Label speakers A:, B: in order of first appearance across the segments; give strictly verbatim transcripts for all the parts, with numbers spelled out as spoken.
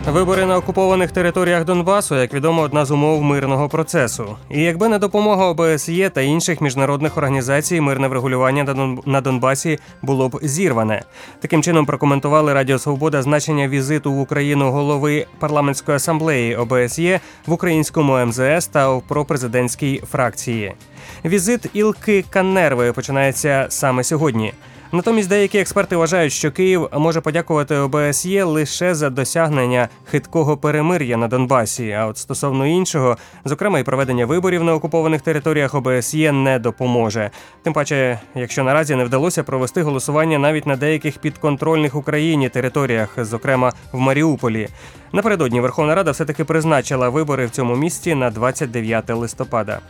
A: Вибори на окупованих територіях Донбасу, як відомо, одна з умов мирного процесу. І якби не допомога О Б С Є та інших міжнародних організацій, мирне врегулювання на Донбасі було б зірване. Таким чином прокоментували Радіо Свобода значення візиту в Україну голови парламентської асамблеї О Б С Є в українському Ем Зе Ес та в пропрезидентській фракції. Візит Ілки Канерви починається саме сьогодні. Натомість деякі експерти вважають, що Київ може подякувати О Б С Є лише за досягнення хиткого перемир'я на Донбасі, а от стосовно іншого, зокрема і проведення виборів на окупованих територіях, О Б С Є не допоможе. Тим паче, якщо наразі не вдалося провести голосування навіть на деяких підконтрольних Україні територіях, зокрема в Маріуполі. Напередодні Верховна Рада все-таки призначила вибори в цьому місті на двадцять дев'яте листопада.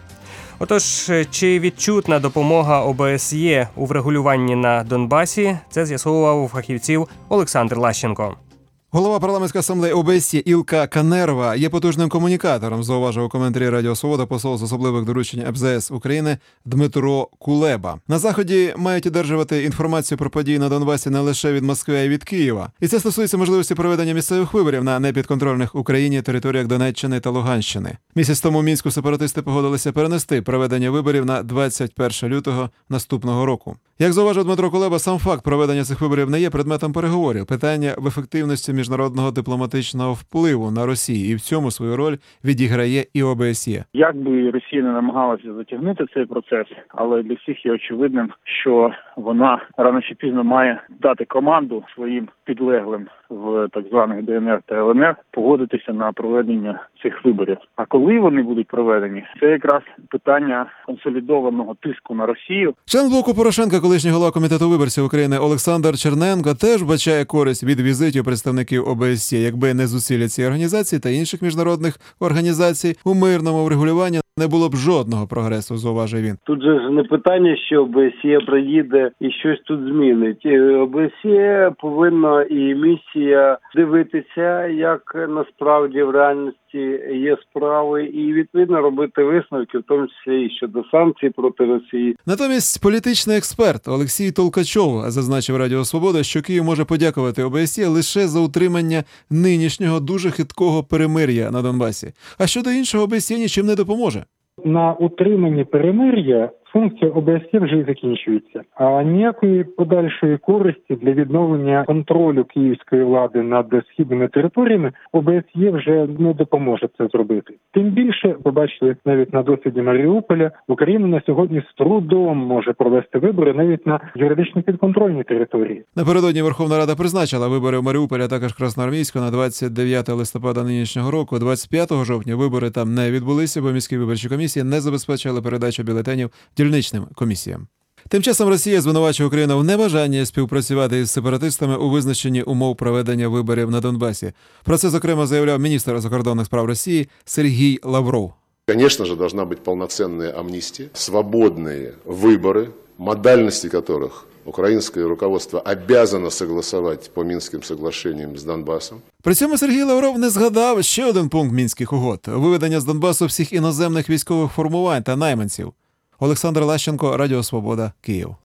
A: Отож, чи відчутна допомога О Б С Є у врегулюванні на Донбасі, це з'ясовував у фахівців Олександр Лащенко.
B: Голова парламентської асамблеї О Б С Є Ілка Канерва є потужним комунікатором, зауважив у коментарі Радіо Свобода посол з особливих доручень Ем Зе Ес України Дмитро Кулеба. На Заході мають одержувати інформацію про події на Донбасі не лише від Москви, а й від Києва. І це стосується можливості проведення місцевих виборів на непідконтрольних Україні територіях Донеччини та Луганщини. Місяць тому в Мінську сепаратисти погодилися перенести проведення виборів на двадцять перше лютого наступного року. Як зауважив Дмитро Кулеба, сам факт проведення цих виборів не є предметом переговорів. Питання в ефективності міжнародного дипломатичного впливу на Росію, і в цьому свою роль відіграє і О Б С Є.
C: Як би Росія не намагалася затягнути цей процес, але для всіх є очевидним, що вона рано чи пізно має дати команду своїм підлеглим в так званих Де Ен Ер та Ер Ен Ер погодитися на проведення цих виборів. А коли вони будуть проведені, це якраз питання консолідованого тиску на Росію.
B: Член блоку Порошенка, колишній голова комітету виборців України Олександр Черненко теж бачає користь від візитів представників О Б С Є, якби не зусилля цієї організації та інших міжнародних організацій у мирному врегулюванні не було б жодного прогресу, зауважив він.
D: Тут же ж не питання, що О Б С Є приїде і щось тут змінить. О Б С Є повинна і місія дивитися, як насправді в реальності є справи, і відповідно робити висновки, в тому числі і щодо санкцій проти Росії.
B: Натомість політичний експерт Олексій Толкачов зазначив Радіо Свобода, що Київ може подякувати О Б С Є лише за утримання нинішнього дуже хиткого перемир'я на Донбасі. А щодо іншого, О Б С Є нічим не допоможе.
E: На утриманні перемир'я функція О Б С Є вже закінчується. А ніякої подальшої користі для відновлення контролю київської влади над східними територіями О Б С Є вже не допоможе це зробити. Тим більше, побачили навіть на досвіді Маріуполя, Україна на сьогодні з трудом може провести вибори навіть на юридично підконтрольній території.
B: Напередодні Верховна Рада призначила вибори в Маріуполі, а також Красноармійську на двадцять дев'яте листопада нинішнього року. двадцять п'ятого жовтня вибори там не відбулися, бо міські виборчі комісії не забезпечили передачу бюлетенів дільничним комісіям. Тим часом Росія звинувачує Україну в небажанні співпрацювати із сепаратистами у визначенні умов проведення виборів на Донбасі. Про це, зокрема, заявляв міністр закордонних справ Росії Сергій Лавров.
F: Конечно же, должна быть полноценная амнистия, свободные выборы, модальности которых украинское руководство обязано согласовать по Минским соглашениям с Донбассом.
B: При цьому Сергій Лавров не згадав ще один пункт Мінських угод – виведення з Донбасу всіх іноземних військових формувань та найманців. Олександр Лащенко, Радіо Свобода, Київ.